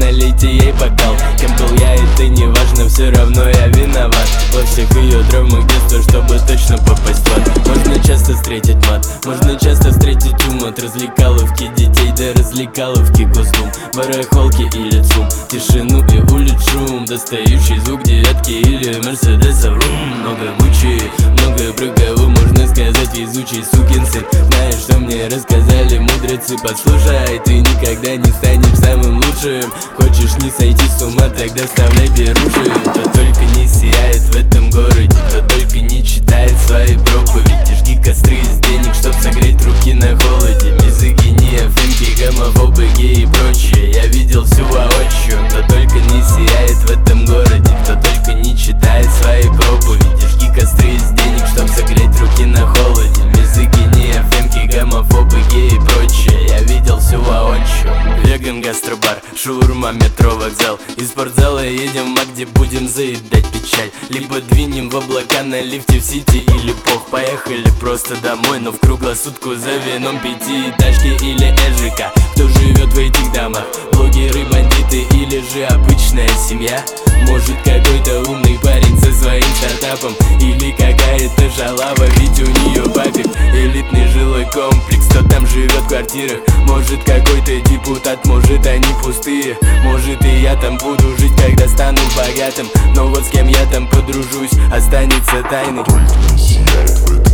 налейте ей бокал. Кем был я, это не важно, все равно я виноват во всех ее травмах детства, чтобы точно попасть в ад. Можно часто встретить мат, можно часто встретить ум от развлекаловки детей до развлекаловки Госдум, барахолки или ЦУМ, тишину и улиц шум, достающий звук девятки или мерседеса. Много мучи, много про кого можно сказать везучий сукин сын. Знаешь, что мне рассказали мудрецы, послушай, ты никогда не станешь самым лучшим. Хочешь не сойти с ума, тогда вставляй беруши. Кто только не сияет в этом городе, кто только не читает свои проповеди. Жги костры из денег, чтоб согреть руки на холоде. Мизогиния, фемки, гомофобы, геи и прочее. Я видел всю воочию. Кто только не сияет в этом городе, кто только не читает свои проповеди. Жги костры из денег, чтоб согреть руки на холоде. Мизогиния, фемки, гомофобы, геи и прочее. Я видел всю воочию. Веган, гастробар, шаурма, метро, вокзал. Из спортзала едем в МАК, где будем заедать печаль. Либо двинем в облака на лифте в Сити или пох. Поехали просто домой, но в круглосутку за вином пятиэтажки или ЭЖК. Кто живет в этих домах? Блогеры, бандиты или же обычная семья? Может какой-то умный парень со своим стартапом, или какая-то шалава, ведь у нее папик элитный жилой комплекс. Кто там живет в квартирах? Может какой-то депутат, может они пустые. Может и я там буду жить, когда стану богатым. Но вот с кем я там подружусь, останется тайной. Только не сияет в этом